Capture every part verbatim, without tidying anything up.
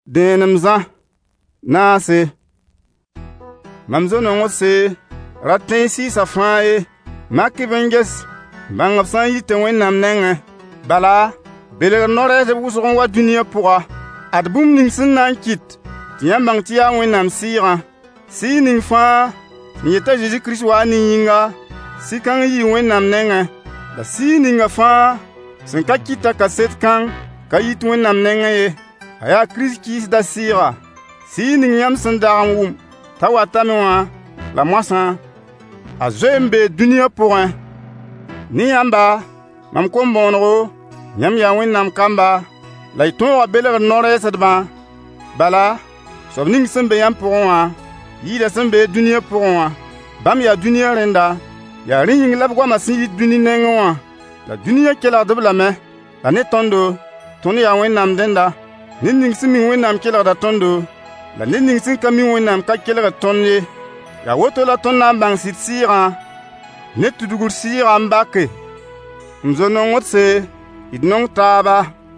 denem zã na se mam zo no se ratin si sa faaye makki benges bangab san yite wẽnnaam nengẽ bala belg norɛɛsb wʋsg n wa dũniyã pʋga ad bũmb ning sẽn na n kɩt tɩ yãmb bãng tɩ yaa wẽnnaam sɩɩgã sɩɩg ning fãa n yeta Zeezi Kirist waa ne yĩnga sɩ-kãng yɩ wẽnnaam nengẽ la sɩɩg ninga fãa sẽn ka kɩta kaset kãng ka yit wẽnnaam nengẽ ye a yaa Kirist kɩɩsda sɩɩga sɩɩg ning yãmb sẽn dag n wʋm t'a watame wã la moasã a zoe n bee dũniyã pʋgẽ ne yãmba mam kom-bõonego yãmb yaa wẽnnaam kamba la y tõoga belgd no-rɛɛsdbã bala soab ning sẽn be yãmb pʋgẽ wã yɩɩda sẽn bee dũniyã pʋgẽ wã bãmb yaa dũniyã rẽnda yaa rẽ yĩng la b goamã sẽn yit dũni nengẽ wã la dũniyã kelgd-b lame la ne tõndo tõnd yaa wẽnnaam dẽnda ned ning sẽn mi wẽnnaam kelgda tõndo la ned ning sẽn ka mi wẽnnaam ka kelgd tõnd ye yaa woto la tõnd na n bãng sɩd sɩɩgã ne tudgr sɩɩgã n bake m zo nongd se d nong taaba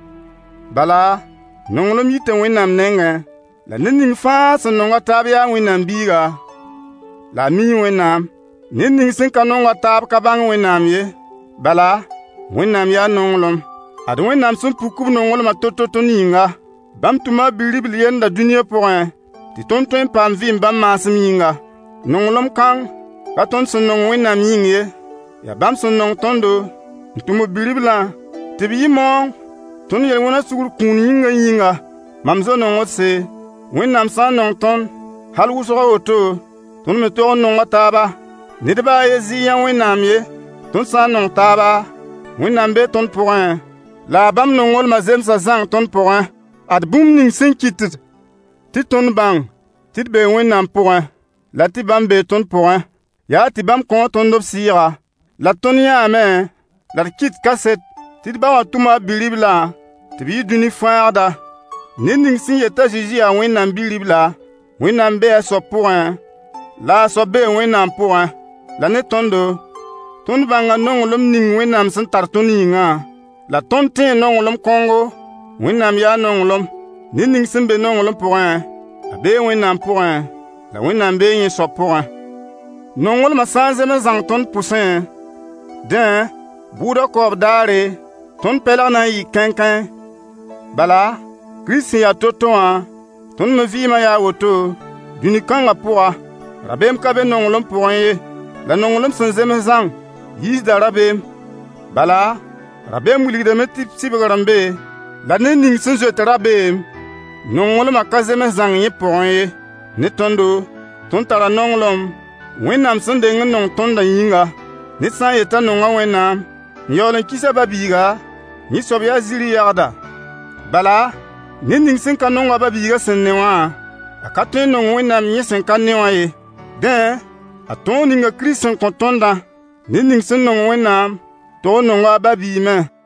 bala nonglem yita wẽnnaam nengẽ la ned ning fãa sẽn nonga taab yaa wẽnnaam biiga la a mii wẽnnaam ned ning sẽn ka nonga taab ka bãng wẽnnaam ye bala wẽnnaam yaa nonglem ad wẽnnaam sẽn puk b nonglmã to-to tõnd yĩnga bãmb tʋma b bi-ribl yenda dũniyã pʋgẽ tɩ tõnd tõe n paam vɩɩm bãmb maasem yĩnga nonglem kãng ka tõnd sẽn nong wẽnnaam yĩng ye yaa bãmb sẽn nong tõndo n tʋm b bi-riblã tɩ b yɩ moong tõnd yel-wẽnã sugr kũun yĩngã yĩnga mam zo nongd se wẽnnaam sã n nong tõnd hal wʋsga woto tõnd me tog n nonga taaba nedbã a ye zɩ-yã wẽnnaam ye tõnd sã n nong taaba wẽnnaam bee tõnd pʋgẽ la a bãmb nonglmã zemsa zãng tõnd pʋgẽ ad bũmb ning sẽn kɩtd tɩ tõnd bãng tɩ d bee wẽnnaam pʋgẽ la tɩ bãmb bee tõnd pʋgẽ yaa tɩ bãmb kõ tõnd b sɩɩga la tõnd yãame la d kɩt kaset tɩ d ba wã tʋma b bi-riblã tɩ b yɩ dũni fãagda ned ning sẽn yeta Zeezi yaa wẽnnaam bi-ribla wẽnnaam bee a soab pʋgẽ la a soab bee wẽnnaam pʋgẽ la ne tõndo tõnd bãnga nonglem ning wẽnnaam sẽn tar tõnd yĩngã la tõnd tẽe nonglem kõngo wẽnnaam yaa nonglem ned ning sẽn be nonglem pʋgẽ a bee wẽnnaam pʋgẽ la wẽnnaam bee yẽ soab pʋgẽ nonglmã sã n zems zãng tõnd pʋsẽ dẽ buudã kaoob daare tõnd pɛlg na n yɩ kãen-kãen bala Kirist sẽn yaa to-to wã tõnd me vɩɩmã yaa woto dũni-kãngã pʋga rabeem ka be nonglem pʋgẽ ye la nonglem sẽn zems zãng yiisda rabeem bala rabeem wilgdame tɩ sɩbgr n be la ned ning sẽn zoet rabeem nonglmã ka zems zãng yẽ pʋgẽ ye ne tõndo tõnd tara nonglem wẽnnaam sẽn deng n nong tõndã yĩnga ned sã n yeta nonga wẽnnaam n yaool n kisa ba-biiga yẽ soab yaa ziri yagda bala ned ning sẽn ka nonga ba-biiga sẽn ne wã a ka tõe n nong wẽnnaam yẽ sẽn ka ne wã ye dẽ a tõog ninga Kirist sẽn kõ tõndã ned ning sẽn nong wẽnnaam tog n nonga a ba-biimẽ